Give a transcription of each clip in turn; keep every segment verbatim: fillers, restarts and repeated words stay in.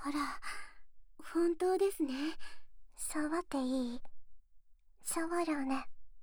あら、本当ですね。触っていい？触るね。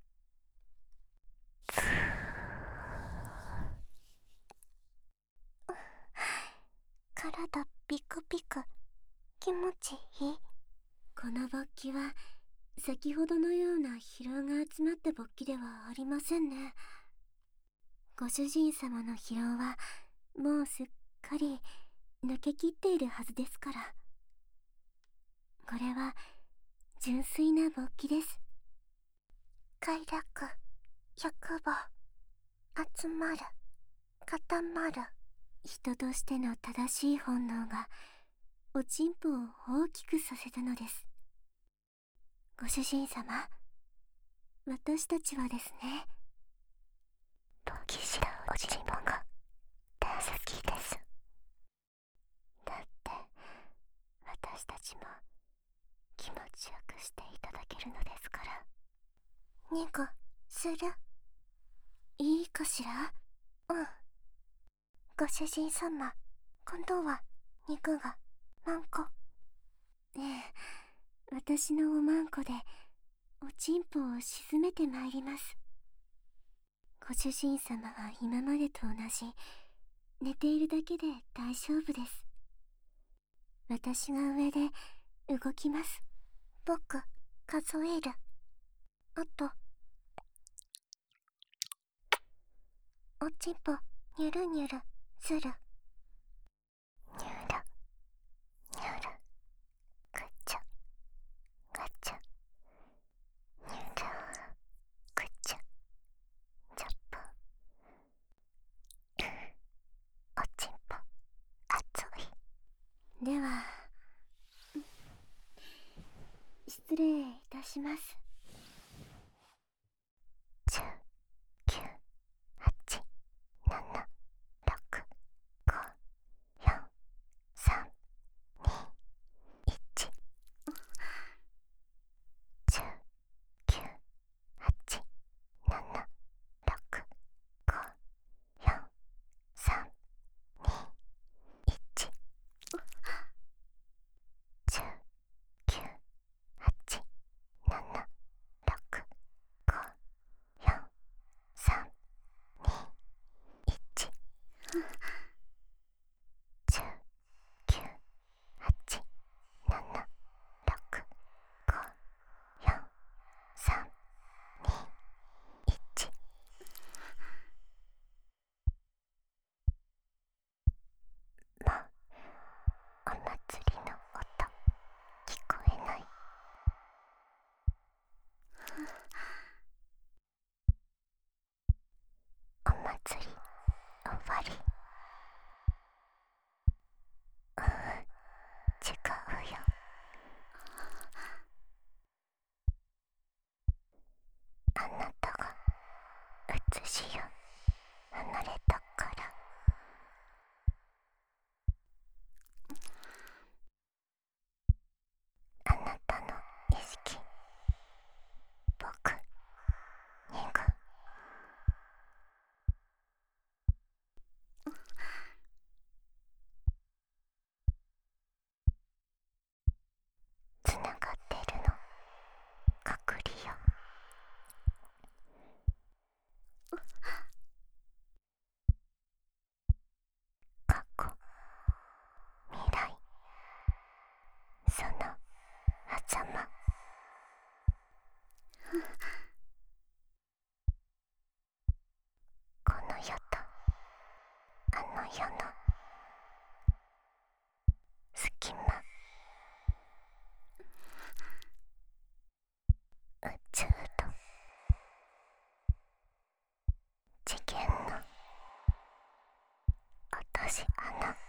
体ピクピク。気持ちいい？この勃起は先ほどのような疲労が集まった勃起ではありませんね。ご主人様の疲労はもうすっかり抜けきっているはずですから。これは純粋な勃起です。快楽、欲望、集まる、固まる。人としての正しい本能がおちんぽを大きくさせたのです。ご主人様、私たちはですね、勃起したおちんぽが大好きです。だって私たちも気持ちよくしていただけるのですから。肉する？いいかしら？うん。ご主人様、今度は肉が何個？ええ、私のおまんこでおちんぽを沈めてまいります。ご主人様は今までと同じ寝ているだけで大丈夫です。私が上で動きます。僕、数える。あと、おちんぽニュルニュルする。ニュルニュル、ガチャガチャ、ニュルガチャジャップ。おちんぽ熱い。では失礼いたします。じゅう、きゅう、はち、なな、ろく、ご、よん、さん、に、いち。じゅう、きゅう、はち、なな、ろく、ご、よん、さん、に、いち。じゅう、きゅう、はち、なな、ろく、ご、よん、さん、に、いち。じゅう、きゅう、はち、なな、ろく、ご、よん、さん、に、いち。もうお祭りの音聞こえない？お祭り終わり？ううん、違うよ。あなたが写しよ離れたから。あなたの意識、僕にがつながってるの。隔離よ。過去、未来、その狭間。この世とあの世の隙間。宇宙と次元の落とし穴。